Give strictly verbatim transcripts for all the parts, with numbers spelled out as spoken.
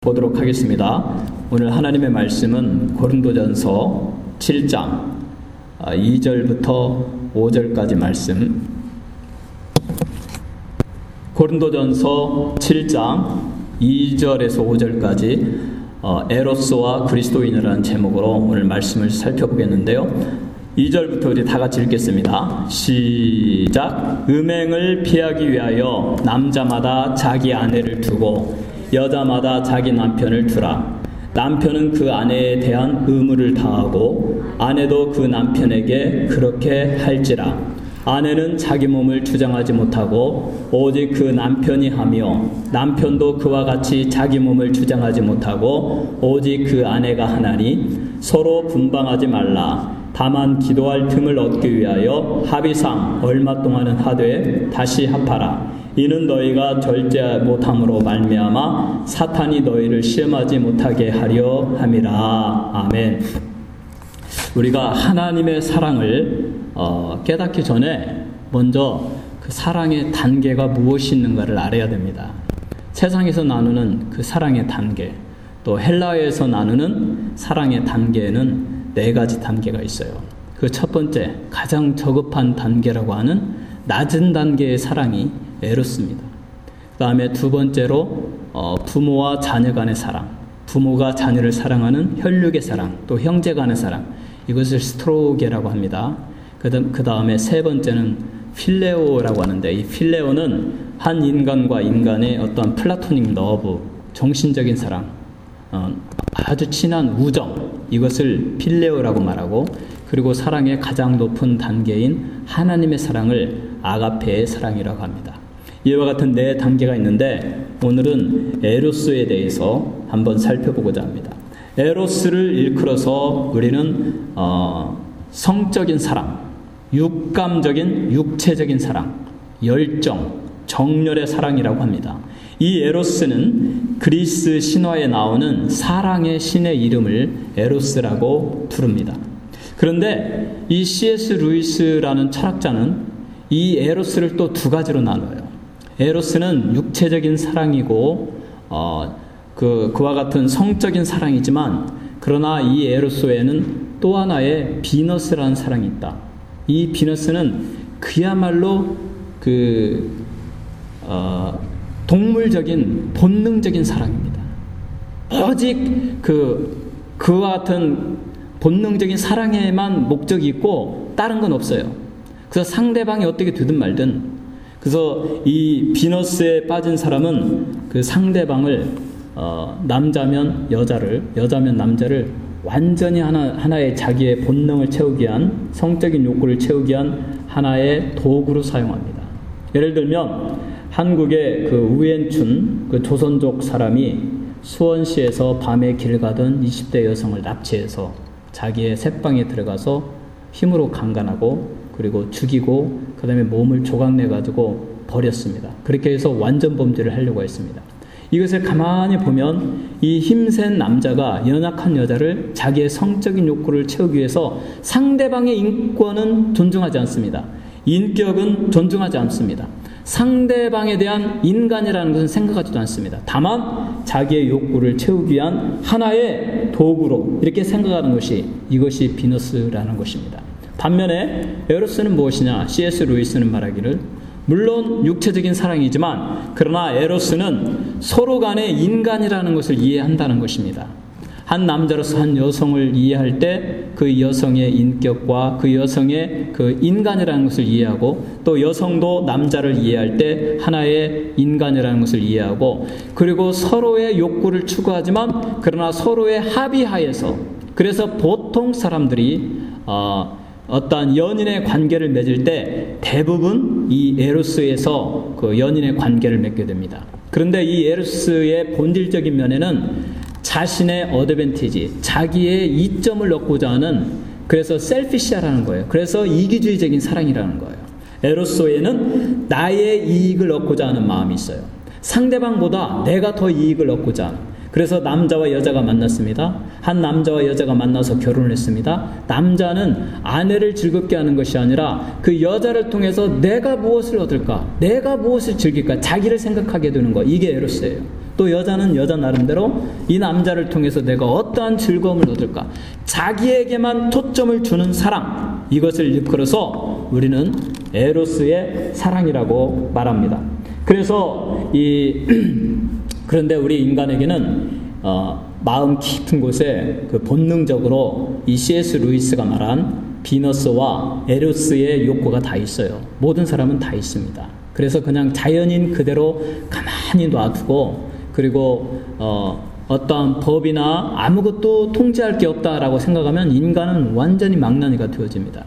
보도록 하겠습니다. 오늘 하나님의 말씀은 고린도전서 칠 장 이 절부터 오 절까지 말씀. 고린도전서 칠 장 이 절에서 오 절까지 어, 에로스와 그리스도인이라는 제목으로 오늘 말씀을 살펴보겠는데요. 이 절부터 우리 다 같이 읽겠습니다. 시작. 음행을 피하기 위하여 남자마다 자기 아내를 두고 여자마다 자기 남편을 두라. 남편은 그 아내에 대한 의무를 다하고 아내도 그 남편에게 그렇게 할지라. 아내는 자기 몸을 주장하지 못하고 오직 그 남편이 하며 남편도 그와 같이 자기 몸을 주장하지 못하고 오직 그 아내가 하나니 서로 분방하지 말라. 다만 기도할 틈을 얻기 위하여 합의상 얼마 동안은 하되 다시 합하라. 이는 너희가 절제 못함으로 말미암아 사탄이 너희를 시험하지 못하게 하려 함이라. 아멘. 우리가 하나님의 사랑을 어, 깨닫기 전에 먼저 그 사랑의 단계가 무엇이 있는가를 알아야 됩니다. 세상에서 나누는 그 사랑의 단계, 또 헬라어에서 나누는 사랑의 단계에는 네 가지 단계가 있어요. 그 첫 번째, 가장 저급한 단계라고 하는 낮은 단계의 사랑이 에로스입니다. 그 다음에 두 번째로 어, 부모와 자녀 간의 사랑, 부모가 자녀를 사랑하는 혈육의 사랑, 또 형제 간의 사랑, 이것을 스트로게라고 합니다. 그 다음에 세 번째는 필레오라고 하는데, 이 필레오는 한 인간과 인간의 어떤 플라토닉 러브, 정신적인 사랑, 어, 아주 친한 우정, 이것을 필레오라고 말하고, 그리고 사랑의 가장 높은 단계인 하나님의 사랑을 아가페의 사랑이라고 합니다. 이와 같은 네 단계가 있는데 오늘은 에로스에 대해서 한번 살펴보고자 합니다. 에로스를 일컬어서 우리는 어, 성적인 사랑, 육감적인 육체적인 사랑, 열정, 정열의 사랑이라고 합니다. 이 에로스는 그리스 신화에 나오는 사랑의 신의 이름을 에로스라고 부릅니다. 그런데 이 씨 에스 루이스라는 철학자는 이 에로스를 또 두 가지로 나눠요. 에로스는 육체적인 사랑이고 어, 그, 그와 같은 성적인 사랑이지만, 그러나 이 에로스에는 또 하나의 비너스라는 사랑이 있다. 이 비너스는 그야말로 그 어, 동물적인 본능적인 사랑입니다. 오직 그 그와 같은 본능적인 사랑에만 목적이 있고 다른 건 없어요. 그래서 상대방이 어떻게 되든 말든, 그래서 이 비너스에 빠진 사람은 그 상대방을 어, 남자면 여자를, 여자면 남자를 완전히 하나, 하나의 자기의 본능을 채우기 위한, 성적인 욕구를 채우기 위한 하나의 도구로 사용합니다. 예를 들면 한국의 그 우엔춘, 그 조선족 사람이 수원시에서 밤에 길 가던 이십 대 여성을 납치해서 자기의 새방에 들어가서 힘으로 강간하고 그리고 죽이고 그 다음에 몸을 조각내가지고 버렸습니다. 그렇게 해서 완전 범죄를 하려고 했습니다. 이것을 가만히 보면 이 힘센 남자가 연약한 여자를 자기의 성적인 욕구를 채우기 위해서 상대방의 인권은 존중하지 않습니다. 인격은 존중하지 않습니다. 상대방에 대한 인간이라는 것은 생각하지도 않습니다. 다만 자기의 욕구를 채우기 위한 하나의 도구로 이렇게 생각하는 것이, 이것이 비너스라는 것입니다. 반면에 에로스는 무엇이냐? 씨 에스 루이스는 말하기를, 물론 육체적인 사랑이지만 그러나 에로스는 서로 간의 인간이라는 것을 이해한다는 것입니다. 한 남자로서 한 여성을 이해할 때 그 여성의 인격과 그 여성의 그 인간이라는 것을 이해하고, 또 여성도 남자를 이해할 때 하나의 인간이라는 것을 이해하고, 그리고 서로의 욕구를 추구하지만 그러나 서로의 합의하에서, 그래서 보통 사람들이 어, 어떠한 연인의 관계를 맺을 때 대부분 이 에로스에서 그 연인의 관계를 맺게 됩니다. 그런데 이 에로스의 본질적인 면에는 자신의 어드밴티지, 자기의 이점을 얻고자 하는, 그래서 셀피시하라는 거예요. 그래서 이기주의적인 사랑이라는 거예요. 에로스에는 나의 이익을 얻고자 하는 마음이 있어요. 상대방보다 내가 더 이익을 얻고자 하는. 그래서 남자와 여자가 만났습니다. 한 남자와 여자가 만나서 결혼을 했습니다. 남자는 아내를 즐겁게 하는 것이 아니라 그 여자를 통해서 내가 무엇을 얻을까, 내가 무엇을 즐길까, 자기를 생각하게 되는 거, 이게 에로스예요. 또 여자는 여자 나름대로 이 남자를 통해서 내가 어떠한 즐거움을 얻을까? 자기에게만 초점을 두는 사랑, 이것을 일컬어서 우리는 에로스의 사랑이라고 말합니다. 그래서 이 그런데 우리 인간에게는 어, 마음 깊은 곳에 그 본능적으로 이 씨 에스 루이스가 말한 비너스와 에로스의 욕구가 다 있어요. 모든 사람은 다 있습니다. 그래서 그냥 자연인 그대로 가만히 놔두고 그리고 어, 어떠한 법이나 아무것도 통제할 게 없다라고 생각하면 인간은 완전히 망나니가 되어집니다.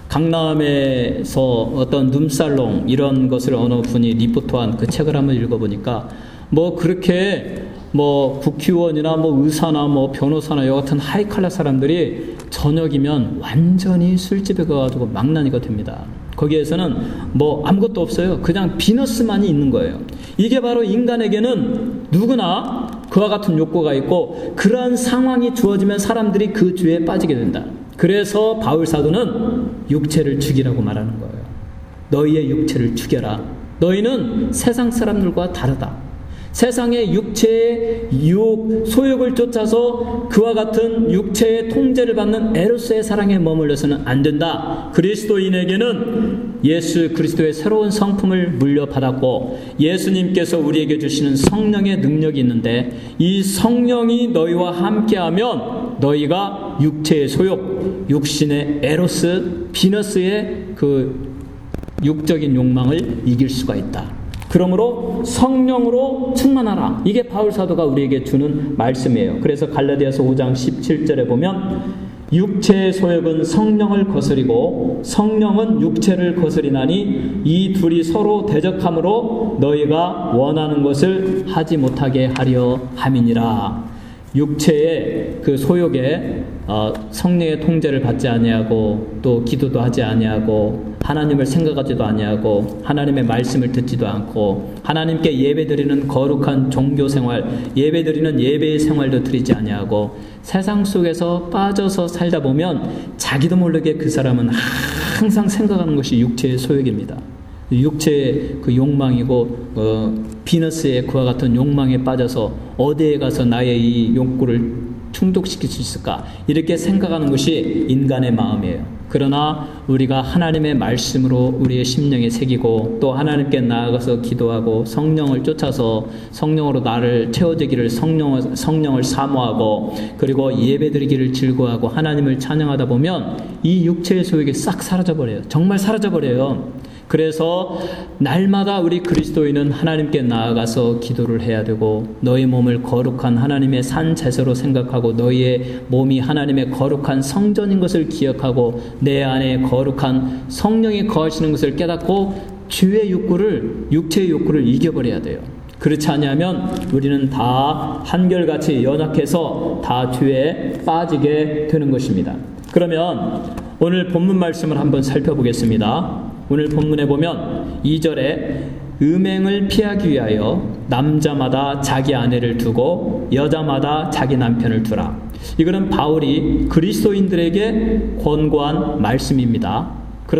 강남에서 어떤 룸살롱 이런 것을 어느 분이 리포트한 그 책을 한번 읽어보니까 뭐 그렇게 뭐 국회의원이나 뭐 의사나 뭐 변호사나 여 같은 하이칼라 사람들이 저녁이면 완전히 술집에 가가지고 망나니가 됩니다. 거기에서는 뭐 아무것도 없어요. 그냥 비너스만이 있는 거예요. 이게 바로 인간에게는 누구나 그와 같은 욕구가 있고 그러한 상황이 주어지면 사람들이 그 죄에 빠지게 된다. 그래서 바울 사도는 육체를 죽이라고 말하는 거예요. 너희의 육체를 죽여라. 너희는 세상 사람들과 다르다. 세상의 육체의 유혹, 소욕을 쫓아서 그와 같은 육체의 통제를 받는 에로스의 사랑에 머물러서는 안 된다. 그리스도인에게는 예수 그리스도의 새로운 성품을 물려받았고 예수님께서 우리에게 주시는 성령의 능력이 있는데 이 성령이 너희와 함께하면 너희가 육체의 소욕, 육신의 에로스, 비너스의 그 육적인 욕망을 이길 수가 있다. 그러므로 성령으로 충만하라. 이게 바울 사도가 우리에게 주는 말씀이에요. 그래서 갈라디아서 오 장 십칠 절에 보면 육체의 소욕은 성령을 거스리고 성령은 육체를 거스리나니 이 둘이 서로 대적함으로 너희가 원하는 것을 하지 못하게 하려 함이니라. 육체의 그 소욕에 어, 성령의 통제를 받지 아니하고 또 기도도 하지 아니하고 하나님을 생각하지도 아니하고 하나님의 말씀을 듣지도 않고 하나님께 예배드리는 거룩한 종교생활, 예배드리는 예배의 생활도 드리지 아니하고 세상 속에서 빠져서 살다 보면 자기도 모르게 그 사람은 항상 생각하는 것이 육체의 소욕입니다. 육체의 그 욕망이고 어, 비너스의 그와 같은 욕망에 빠져서 어디에 가서 나의 이 욕구를 충족시킬 수 있을까? 이렇게 생각하는 것이 인간의 마음이에요. 그러나 우리가 하나님의 말씀으로 우리의 심령에 새기고 또 하나님께 나아가서 기도하고 성령을 쫓아서 성령으로 나를 채워주기를 성령, 성령을 사모하고 그리고 예배드리기를 즐거워하고 하나님을 찬양하다 보면 이 육체의 소욕이 싹 사라져버려요. 정말 사라져버려요. 그래서 날마다 우리 그리스도인은 하나님께 나아가서 기도를 해야 되고 너희 몸을 거룩한 하나님의 산 제사로 생각하고 너희의 몸이 하나님의 거룩한 성전인 것을 기억하고 내 안에 거룩한 성령이 거하시는 것을 깨닫고 죄의 욕구를 육체의 욕구를 이겨버려야 돼요. 그렇지 않으면 우리는 다 한결같이 연약해서 다 죄에 빠지게 되는 것입니다. 그러면 오늘 본문 말씀을 한번 살펴보겠습니다. 오늘 본문에 보면 이 절에 음행을 피하기 위하여 남자마다 자기 아내를 두고 여자마다 자기 남편을 두라. 이거는 바울이 그리스도인들에게 권고한 말씀입니다.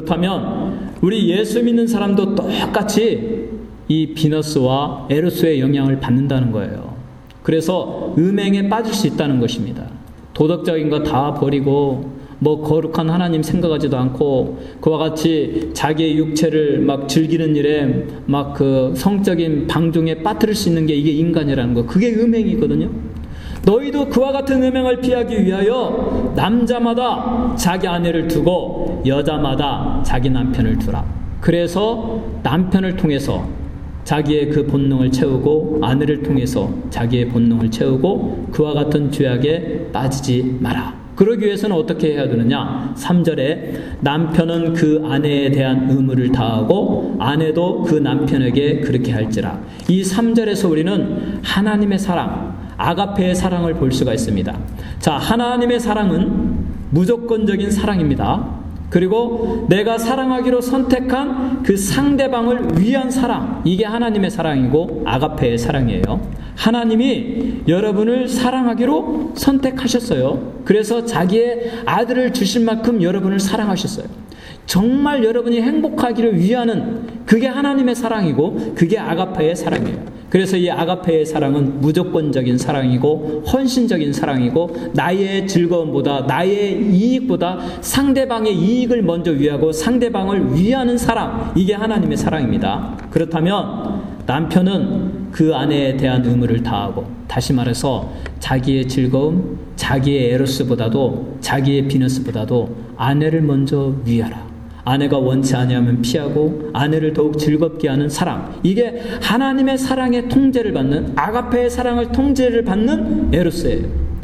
그렇다면 우리 예수 믿는 사람도 똑같이 이 비너스와 에로스의 영향을 받는다는 거예요. 그래서 음행에 빠질 수 있다는 것입니다. 도덕적인 거 다 버리고 뭐 거룩한 하나님 생각하지도 않고 그와 같이 자기의 육체를 막 즐기는 일에 막 그 성적인 방종에 빠뜨릴 수 있는 게 이게 인간이라는 거. 그게 음행이거든요. 너희도 그와 같은 음행을 피하기 위하여 남자마다 자기 아내를 두고 여자마다 자기 남편을 두라. 그래서 남편을 통해서 자기의 그 본능을 채우고 아내를 통해서 자기의 본능을 채우고 그와 같은 죄악에 빠지지 마라. 그러기 위해서는 어떻게 해야 되느냐? 삼 절에 남편은 그 아내에 대한 의무를 다하고 아내도 그 남편에게 그렇게 할지라. 이 삼 절에서 우리는 하나님의 사랑, 아가페의 사랑을 볼 수가 있습니다. 자, 하나님의 사랑은 무조건적인 사랑입니다. 그리고 내가 사랑하기로 선택한 그 상대방을 위한 사랑, 이게 하나님의 사랑이고 아가페의 사랑이에요. 하나님이 여러분을 사랑하기로 선택하셨어요. 그래서 자기의 아들을 주신 만큼 여러분을 사랑하셨어요. 정말 여러분이 행복하기를 위하는 그게 하나님의 사랑이고 그게 아가페의 사랑이에요. 그래서 이 아가페의 사랑은 무조건적인 사랑이고 헌신적인 사랑이고 나의 즐거움보다 나의 이익보다 상대방의 이익을 먼저 위하고 상대방을 위하는 사랑, 이게 하나님의 사랑입니다. 그렇다면 남편은 그 아내에 대한 의무를 다하고, 다시 말해서 자기의 즐거움, 자기의 에로스보다도 자기의 비너스보다도 아내를 먼저 위하라. 아내가 원치 아니하면 피하고 아내를 더욱 즐겁게 하는 사랑, 이게 하나님의 사랑의 통제를 받는, 아가페의 사랑을 통제를 받는 에로스예요.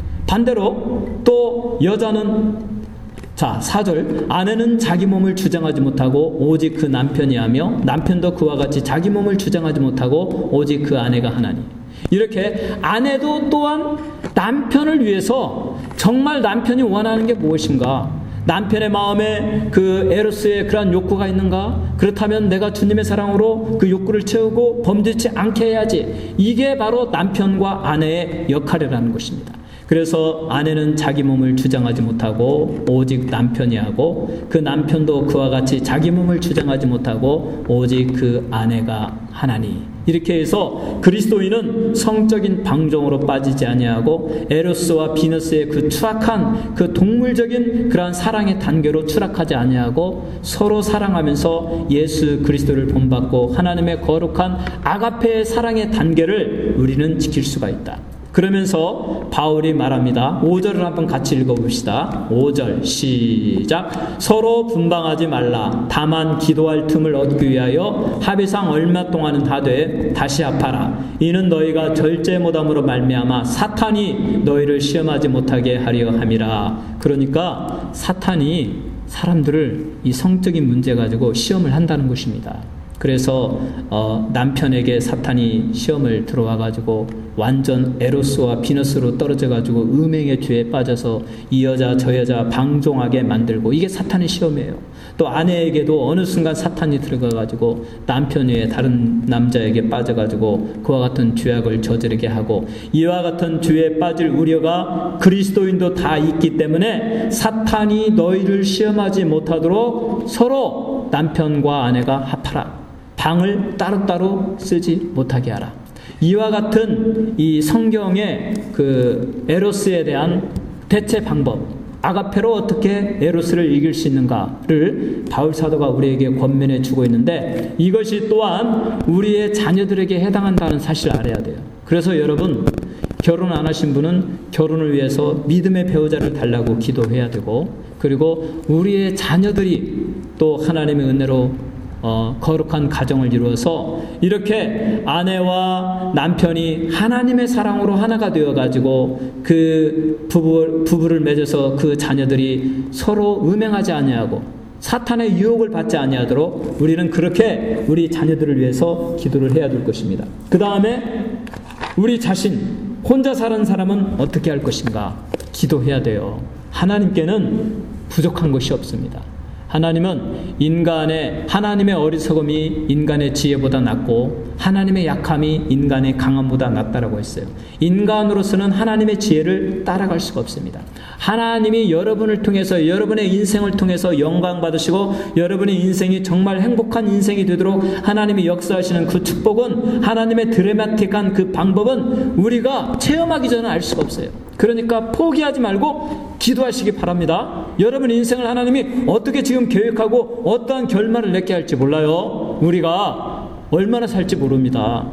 반대로 또 여자는, 자 사 절, 아내는 자기 몸을 주장하지 못하고 오직 그 남편이 하며 남편도 그와 같이 자기 몸을 주장하지 못하고 오직 그 아내가 하나니. 이렇게 아내도 또한 남편을 위해서 정말 남편이 원하는 게 무엇인가, 남편의 마음에 그 에로스의 그러한 욕구가 있는가? 그렇다면 내가 주님의 사랑으로 그 욕구를 채우고 범죄치 않게 해야지. 이게 바로 남편과 아내의 역할이라는 것입니다. 그래서 아내는 자기 몸을 주장하지 못하고 오직 남편이 하고, 그 남편도 그와 같이 자기 몸을 주장하지 못하고 오직 그 아내가 하나니. 이렇게 해서 그리스도인은 성적인 방종으로 빠지지 아니하고 에로스와 비너스의 그 추악한 그 동물적인 그러한 사랑의 단계로 추락하지 아니하고 서로 사랑하면서 예수 그리스도를 본받고 하나님의 거룩한 아가페의 사랑의 단계를 우리는 지킬 수가 있다. 그러면서 바울이 말합니다. 오 절을 한번 같이 읽어봅시다. 오 절 시작. 서로 분방하지 말라. 다만 기도할 틈을 얻기 위하여 합의상 얼마 동안은 하되 다시 합하라. 이는 너희가 절제 못함으로 말미암아 사탄이 너희를 시험하지 못하게 하려 함이라. 그러니까 사탄이 사람들을 이 성적인 문제 가지고 시험을 한다는 것입니다. 그래서 어, 남편에게 사탄이 시험을 들어와 가지고 완전 에로스와 비너스로 떨어져 가지고 음행의 죄에 빠져서 이 여자 저 여자 방종하게 만들고, 이게 사탄의 시험이에요. 또 아내에게도 어느 순간 사탄이 들어가 가지고 남편 외에 다른 남자에게 빠져 가지고 그와 같은 죄악을 저지르게 하고, 이와 같은 죄에 빠질 우려가 그리스도인도 다 있기 때문에 사탄이 너희를 시험하지 못하도록 서로 남편과 아내가 합하라. 방을 따로따로 쓰지 못하게 하라. 이와 같은 이 성경의 그 에로스에 대한 대체 방법, 아가페로 어떻게 에로스를 이길 수 있는가를 바울 사도가 우리에게 권면해 주고 있는데, 이것이 또한 우리의 자녀들에게 해당한다는 사실을 알아야 돼요. 그래서 여러분, 결혼 안 하신 분은 결혼을 위해서 믿음의 배우자를 달라고 기도해야 되고, 그리고 우리의 자녀들이 또 하나님의 은혜로 어, 거룩한 가정을 이루어서 이렇게 아내와 남편이 하나님의 사랑으로 하나가 되어가지고 그 부부, 부부를 맺어서 그 자녀들이 서로 음행하지 아니하고 사탄의 유혹을 받지 아니하도록 우리는 그렇게 우리 자녀들을 위해서 기도를 해야 될 것입니다. 그 다음에 우리 자신, 혼자 사는 사람은 어떻게 할 것인가? 기도해야 돼요. 하나님께는 부족한 것이 없습니다. 하나님은 인간의, 하나님의 어리석음이 인간의 지혜보다 낫고 하나님의 약함이 인간의 강함보다 낫다라고 했어요. 인간으로서는 하나님의 지혜를 따라갈 수가 없습니다. 하나님이 여러분을 통해서, 여러분의 인생을 통해서 영광 받으시고 여러분의 인생이 정말 행복한 인생이 되도록 하나님이 역사하시는 그 축복은, 하나님의 드라마틱한 그 방법은 우리가 체험하기 전에 알 수가 없어요. 그러니까 포기하지 말고 기도하시기 바랍니다. 여러분 인생을 하나님이 어떻게 지금 계획하고 어떠한 결말을 맺게 할지 몰라요. 우리가 얼마나 살지 모릅니다.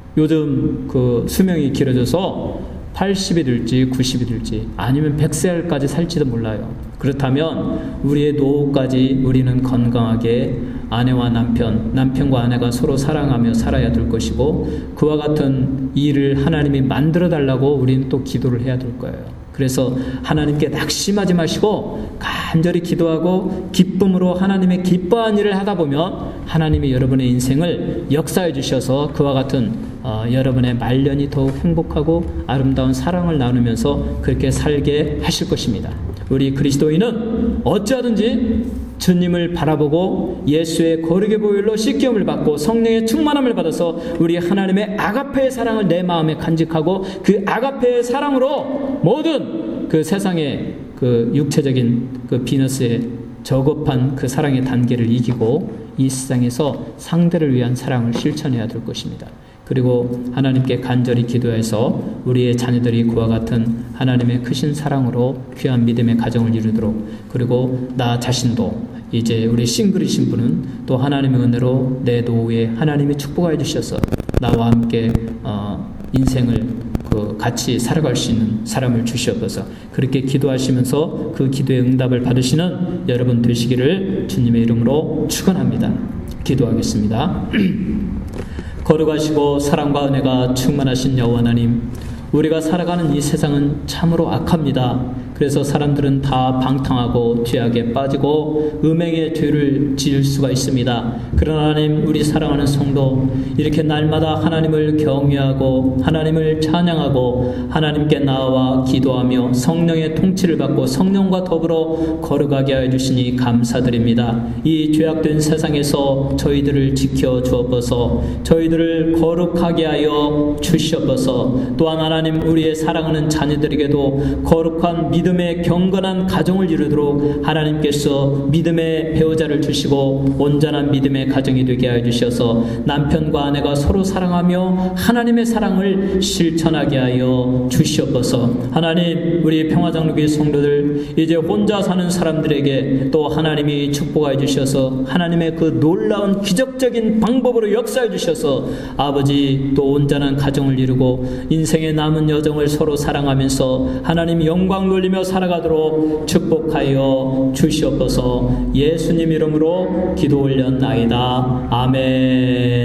요즘 그 수명이 길어져서 팔십이 될지 구십이 될지 아니면 백 살까지 살지도 몰라요. 그렇다면 우리의 노후까지 우리는 건강하게 아내와 남편, 남편과 아내가 서로 사랑하며 살아야 될 것이고, 그와 같은 일을 하나님이 만들어 달라고 우리는 또 기도를 해야 될 거예요. 그래서 하나님께 낙심하지 마시고 간절히 기도하고 기쁨으로 하나님의 기뻐한 일을 하다 보면 하나님이 여러분의 인생을 역사해 주셔서 그와 같은 어, 여러분의 말년이 더욱 행복하고 아름다운 사랑을 나누면서 그렇게 살게 하실 것입니다. 우리 그리스도인은 어찌하든지 주님을 바라보고 예수의 거룩의 보혈로 씻김을 받고 성령의 충만함을 받아서 우리 하나님의 아가페의 사랑을 내 마음에 간직하고 그 아가페의 사랑으로 모든 그 세상의 그 육체적인 그 비너스의 저급한 그 사랑의 단계를 이기고 이 세상에서 상대를 위한 사랑을 실천해야 될 것입니다. 그리고 하나님께 간절히 기도해서 우리의 자녀들이 그와 같은 하나님의 크신 사랑으로 귀한 믿음의 가정을 이루도록, 그리고 나 자신도 이제 우리 싱글이신 분은 또 하나님의 은혜로 내 노후에 하나님이 축복하여 주셔서 나와 함께 어, 인생을 그 같이 살아갈 수 있는 사람을 주시옵소서. 그렇게 기도하시면서 그 기도의 응답을 받으시는 여러분 되시기를 주님의 이름으로 축원합니다. 기도하겠습니다. 거룩하시고 사랑과 은혜가 충만하신 여호와 하나님, 우리가 살아가는 이 세상은 참으로 악합니다. 그래서 사람들은 다 방탕하고 죄악에 빠지고 음행의 죄를 지을 수가 있습니다. 그러나 하나님, 우리 사랑하는 성도 이렇게 날마다 하나님을 경외하고 하나님을 찬양하고 하나님께 나아와 기도하며 성령의 통치를 받고 성령과 더불어 거룩하게 하여 주시니 감사드립니다. 이 죄악된 세상에서 저희들을 지켜 주옵소서. 저희들을 거룩하게 하여 주시옵소서. 또한 하나님, 우리의 사랑하는 자녀들에게도 거룩한 믿음 믿음의 경건한 가정을 이루도록 하나님께서 믿음의 배우자를 주시고 온전한 믿음의 가정이 되게 하여 주셔서 남편과 아내가 서로 사랑하며 하나님의 사랑을 실천하게 하여 주시옵소서. 하나님, 우리 평화장로교회 성도들 이제 혼자 사는 사람들에게 또 하나님이 축복하여 주셔서 하나님의 그 놀라운 기적적인 방법으로 역사해 주셔서 아버지 또 온전한 가정을 이루고 인생의 남은 여정을 서로 사랑하면서 하나님 영광 돌리며 살아가도록 축복하여 주시옵소서. 예수님 이름으로 기도 올렸나이다. 아멘.